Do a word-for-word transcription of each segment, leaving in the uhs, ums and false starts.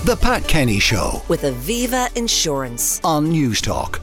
The Pat Kenny Show with Aviva Insurance on Newstalk.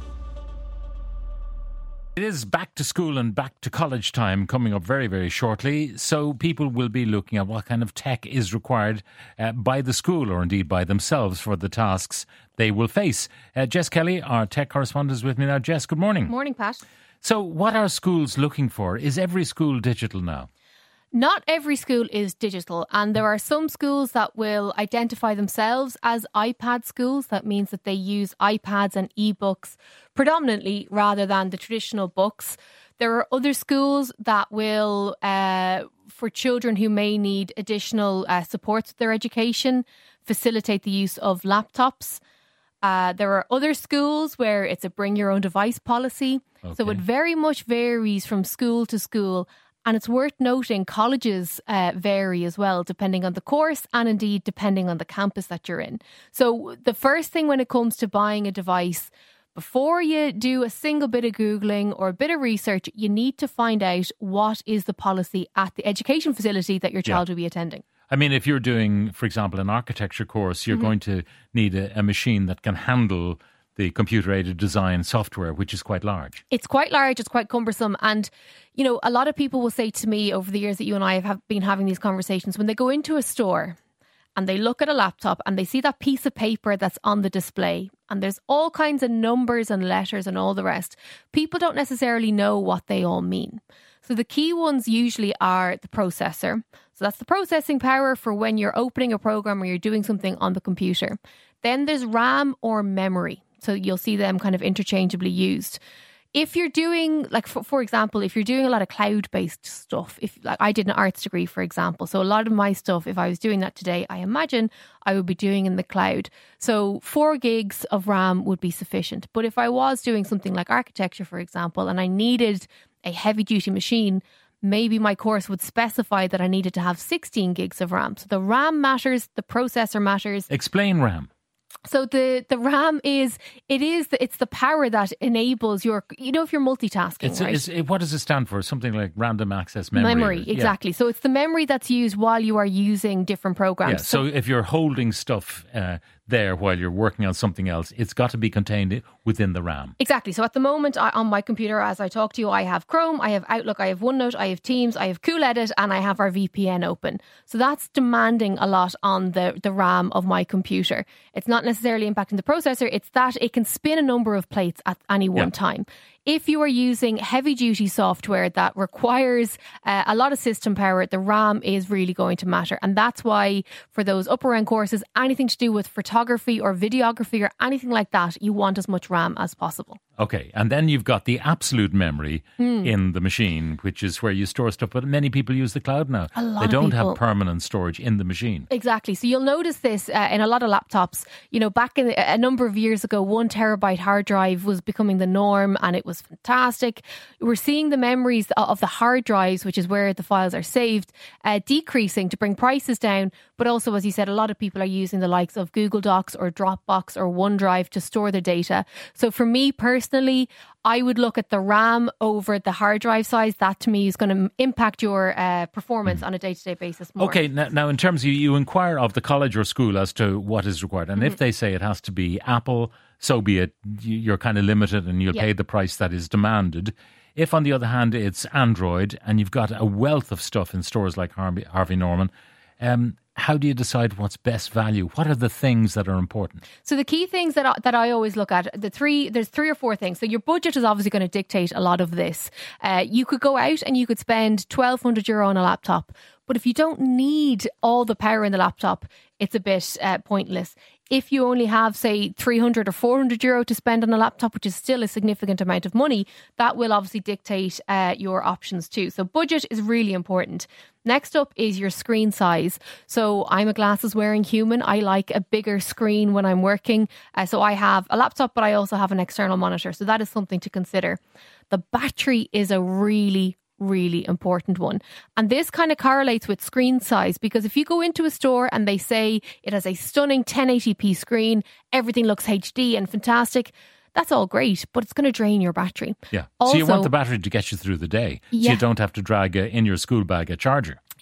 It is back to school and back to college time coming up very, very shortly. So people will be looking at what kind of tech is required uh, by the school or indeed by themselves for the tasks they will face. Uh, Jess Kelly, our tech correspondent, is with me now. Jess, good morning. Morning, Pat. So what are schools looking for? Is every school digital now? Not every school is digital, and there are some schools that will identify themselves as iPad schools. That means that they use iPads and ebooks predominantly rather than the traditional books. There are other schools that will, uh, for children who may need additional uh, support with their education, facilitate the use of laptops. Uh, there are other schools where it's a bring your own device policy. Okay. So it very much varies from school to school. And it's worth noting colleges uh, vary as well, depending on the course and indeed depending on the campus that you're in. So the first thing when it comes to buying a device, before you do a single bit of Googling or a bit of research, you need to find out what is the policy at the education facility that your child yeah. will be attending. I mean, if you're doing, for example, an architecture course, you're mm-hmm. going to need a, a machine that can handle the computer-aided design software, which is quite large. It's quite large, it's quite cumbersome. And, you know, a lot of people will say to me over the years that you and I have been having these conversations, when they go into a store and they look at a laptop and they see that piece of paper that's on the display and there's all kinds of numbers and letters and all the rest, people don't necessarily know what they all mean. So the key ones usually are the processor. So that's the processing power for when you're opening a program or you're doing something on the computer. Then there's RAM or memory. So you'll see them kind of interchangeably used. If you're doing, like, for, for example, if you're doing a lot of cloud-based stuff, if like I did an arts degree, for example, so a lot of my stuff, if I was doing that today, I imagine I would be doing in the cloud. So four gigs of RAM would be sufficient. But if I was doing something like architecture, for example, and I needed a heavy-duty machine, maybe my course would specify that I needed to have sixteen gigs of RAM. So the RAM matters, the processor matters. Explain RAM. So the, the RAM is, it is, the, it's the power that enables your, you know, if you're multitasking, it's, right? It's, it, what does it stand for? Something like random access memory? Memory, exactly. Yeah. So it's the memory that's used while you are using different programs. Yeah, so, so if you're holding stuff uh, there while you're working on something else, it's got to be contained within the RAM. Exactly. So at the moment I, on my computer, as I talk to you, I have Chrome, I have Outlook, I have OneNote, I have Teams, I have CoolEdit, and I have our V P N open. So that's demanding a lot on the, the RAM of my computer. It's not necessarily impacting the processor, it's that it can spin a number of plates at any one yeah. time. If you are using heavy-duty software that requires uh, a lot of system power, the RAM is really going to matter. And that's why for those upper-end courses, anything to do with photography or videography or anything like that, you want as much RAM as possible. Okay, and then you've got the absolute memory mm. in the machine, which is where you store stuff. But many people use the cloud now. A lot they don't of people. have permanent storage in the machine. Exactly. So you'll notice this uh, in a lot of laptops. You know, back in a number of years ago, one terabyte hard drive was becoming the norm and it was fantastic. We're seeing the memories of the hard drives, which is where the files are saved, uh, decreasing to bring prices down. But also, as you said, a lot of people are using the likes of Google Docs or Dropbox or OneDrive to store their data. So for me personally, I would look at the RAM over the hard drive size. That to me is going to impact your uh, performance mm. on a day-to-day basis more. Okay, now, now in terms of you, you inquire of the college or school as to what is required. And mm. if they say it has to be Apple, so be it. You're kind of limited and you'll yeah. pay the price that is demanded. If, on the other hand, it's Android and you've got a wealth of stuff in stores like Harvey, Harvey Norman, um, how do you decide what's best value? What are the things that are important? So the key things that I, that I always look at, the three, there's three or four things. So your budget is obviously going to dictate a lot of this. Uh, you could go out and you could spend twelve hundred euro on a laptop. But if you don't need all the power in the laptop, it's a bit uh, pointless. If you only have, say, three hundred or four hundred euro to spend on a laptop, which is still a significant amount of money, that will obviously dictate uh, your options too. So budget is really important. Next up is your screen size. So I'm a glasses wearing human. I like a bigger screen when I'm working. Uh, so I have a laptop, but I also have an external monitor. So that is something to consider. The battery is a really, really important one. And this kind of correlates with screen size, because if you go into a store and they say it has a stunning ten eighty p screen, everything looks H D and fantastic, that's all great, but it's going to drain your battery. Yeah. Also, so you want the battery to get you through the day, so yeah. you don't have to drag uh, in your school bag a charger.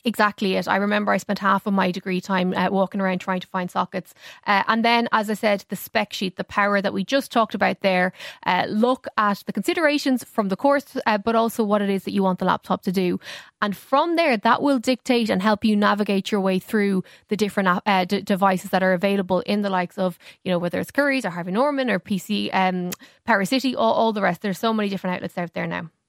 exactly it. I remember I spent half of my degree time uh, walking around trying to find sockets. Uh, and then, as I said, the spec sheet, the power that we just talked about there, uh, look at the considerations from the course, uh, but also what it is that you want the laptop to do. And from there, that will dictate and help you navigate your way through the different uh, d- devices that are available in the likes of, you know, whether it's Currys or Harvey Norman or P C, um, Power City, all, all the rest. There's so many different outlets out there now.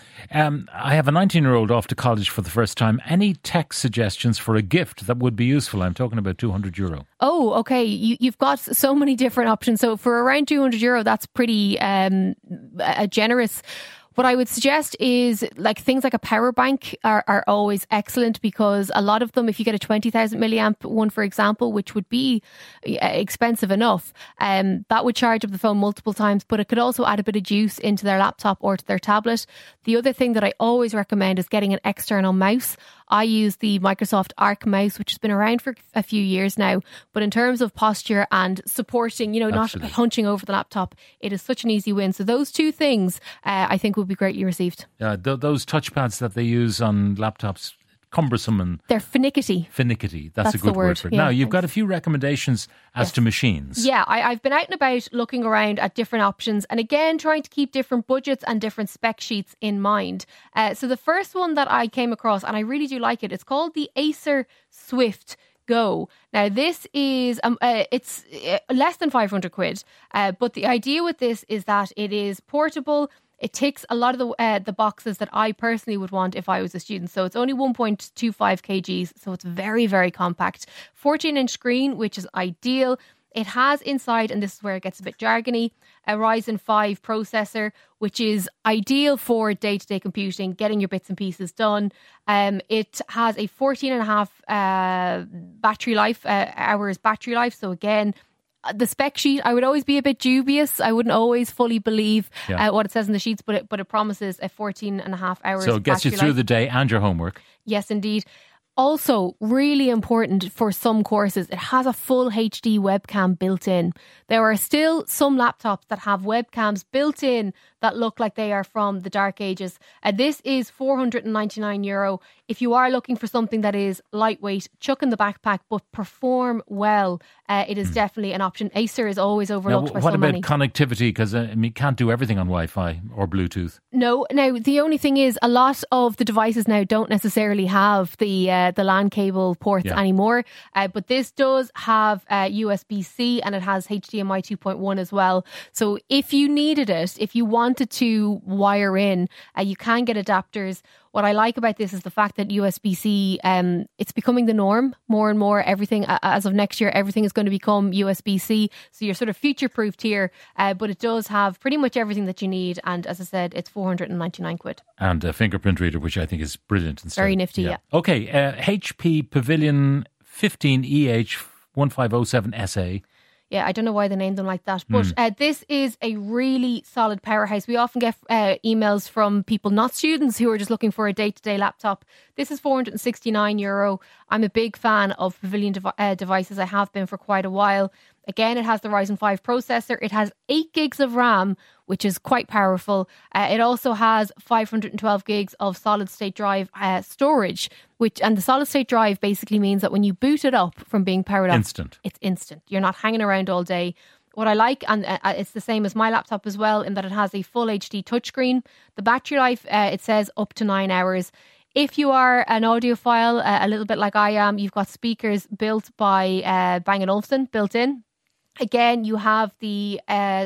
Um, I have a nineteen-year-old off to college for the first time. Any tech suggestions for a gift that would be useful? I'm talking about two hundred euro. Oh, okay. You, you've got so many different options. So for around two hundred euro, that's pretty um, a generous. What I would suggest is like things like a power bank are, are always excellent, because a lot of them, if you get a twenty thousand milliamp one, for example, which would be expensive enough, um, that would charge up the phone multiple times, but it could also add a bit of juice into their laptop or to their tablet. The other thing that I always recommend is getting an external mouse. I use the Microsoft Arc mouse, which has been around for a few years now. But in terms of posture and supporting, you know, Absolutely. not hunching over the laptop, it is such an easy win. So those two things, uh, I think, would be greatly received. Yeah, th- those touchpads that they use on laptops, cumbersome and they're finicky. Finicky. That's, That's a good the word. word. for it. Yeah, now, you've thanks. got a few recommendations as Yes. to machines. Yeah, I, I've been out and about looking around at different options, and again, trying to keep different budgets and different spec sheets in mind. Uh, so the first one that I came across, and I really do like it, it's called the Acer Swift Go. Now, this is um, uh, it's uh, less than five hundred quid, uh, but the idea with this is that it is portable. It ticks a lot of the uh, the boxes that I personally would want if I was a student. So it's only one point two five kilograms, so it's very, very compact. fourteen inch screen, which is ideal. It has inside, and this is where it gets a bit jargony, a Ryzen five processor, which is ideal for day-to-day computing, getting your bits and pieces done. Um, it has a fourteen and a half uh, battery life, uh, hours battery life. So again, the spec sheet, I would always be a bit dubious. I wouldn't always fully believe Yeah. uh, what it says in the sheets, but it, but it promises a fourteen and a half hours. So it gets you battery through life. the day and your homework. Yes, indeed. Also, really important for some courses, it has a full H D webcam built in. There are still some laptops that have webcams built in that look like they are from the dark ages. Uh, this is four hundred ninety-nine euro. If you are looking for something that is lightweight, chuck in the backpack, but perform well, uh, it is mm. definitely an option. Acer is always overlooked now, by what so about many. connectivity? Because uh, I mean, you can't do everything on Wi-Fi or Bluetooth. No, now the only thing is a lot of the devices now don't necessarily have the uh, the LAN cable ports Yeah. anymore, uh, but this does have uh, U S B C and it has H D M I two point one as well. So if you needed it, if you wanted to wire in, uh, you can get adapters. What I like about this is the fact that U S B C, um, it's becoming the norm more and more. Everything, uh, as of next year, everything is going to become U S B C. So you're sort of future-proofed here, uh, but it does have pretty much everything that you need. And as I said, it's four hundred ninety-nine quid. And a fingerprint reader, which I think is brilliant. And Very stuff. nifty, yeah. Okay, uh, H P Pavilion fifteen E H one five oh seven S A. Yeah, I don't know why they named them like that. But Mm. uh, this is a really solid powerhouse. We often get uh, emails from people, not students, who are just looking for a day-to-day laptop. This is four hundred sixty-nine euro. I'm a big fan of Pavilion dev- uh, devices. I have been for quite a while. Again, it has the Ryzen five processor. It has eight gigs of RAM, which is quite powerful. Uh, it also has five hundred twelve gigs of solid state drive uh, storage, which, and the solid state drive basically means that when you boot it up from being powered up, Instant. it's instant. You're not hanging around all day. What I like, and uh, it's the same as my laptop as well, in that it has a full H D touchscreen. The battery life, uh, it says up to nine hours. If you are an audiophile, uh, a little bit like I am, you've got speakers built by uh, Bang and Olufsen built in. Again, you have the uh,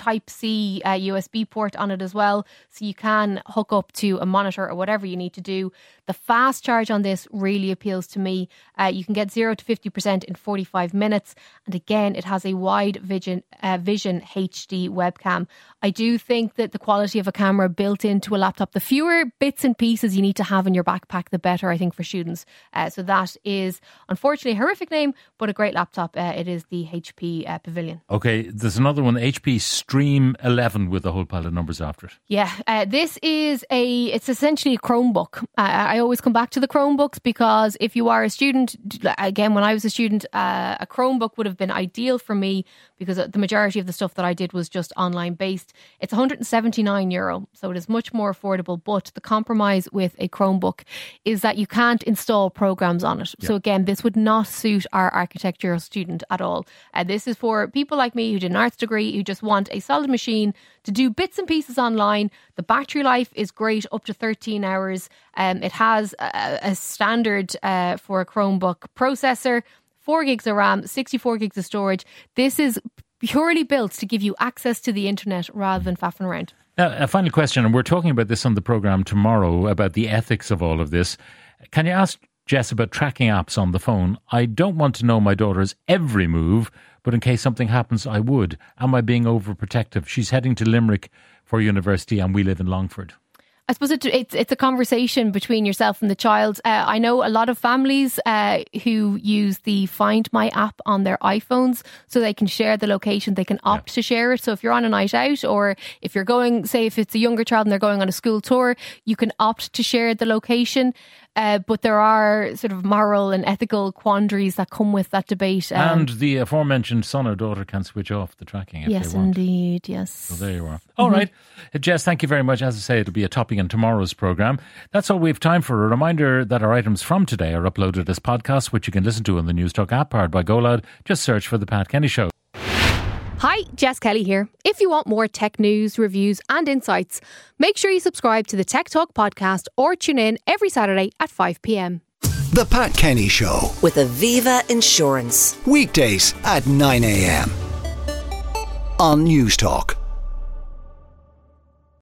Type-C uh, U S B port on it as well, so you can hook up to a monitor or whatever you need to do. The fast charge on this really appeals to me. Uh, you can get zero to fifty percent in forty-five minutes, and again, it has a wide vision, uh, vision H D webcam. I do think that the quality of a camera built into a laptop, the fewer bits and pieces you need to have in your backpack, the better, I think, for students. Uh, so that is, unfortunately, a horrific name, but a great laptop. Uh, it is the H P uh, Pavilion. Okay, there's another one, H P Stream eleven with a whole pile of numbers after it. Yeah, uh, this is a, it's essentially a Chromebook. Uh, I always come back to the Chromebooks because if you are a student, again, when I was a student, uh, a Chromebook would have been ideal for me because the majority of the stuff that I did was just online based. It's one hundred seventy-nine euro, so it is much more affordable. But the compromise with a Chromebook is that you can't install programs on it. Yeah. So again, this would not suit our architecture student at all. Uh, this is for people like me who did an arts degree who just want a solid machine to do bits and pieces online. The battery life is great, up to thirteen hours. Um, it has a, a standard uh, for a Chromebook processor, four gigs of RAM, sixty-four gigs of storage. This is purely built to give you access to the internet rather than faffing around. Now, a final question, and we're talking about this on the programme tomorrow, about the ethics of all of this. Can you ask Jess about tracking apps on the phone? I don't want to know my daughter's every move, but in case something happens, I would. Am I being overprotective? She's heading to Limerick for university and we live in Longford. I suppose it, it's it's a conversation between yourself and the child. Uh, I know a lot of families uh, who use the Find My app on their iPhones so they can share the location. They can opt yeah. to share it. So if you're on a night out or if you're going, say if it's a younger child and they're going on a school tour, you can opt to share the location. Uh, but there are sort of moral and ethical quandaries that come with that debate. Um, and the aforementioned son or daughter can switch off the tracking if yes, they want. Yes, indeed, yes. So there you are. All mm-hmm. right. Jess, thank you very much. As I say, it'll be a topic in tomorrow's programme. That's all we have time for. A reminder that our items from today are uploaded as podcasts, which you can listen to on the News Talk app powered by GoLoud. Just search for The Pat Kenny Show. Hi, Jess Kelly here. If you want more tech news, reviews and insights, make sure you subscribe to the Tech Talk podcast or tune in every Saturday at five p.m. The Pat Kenny Show with Aviva Insurance. Weekdays at nine a.m. on News Talk.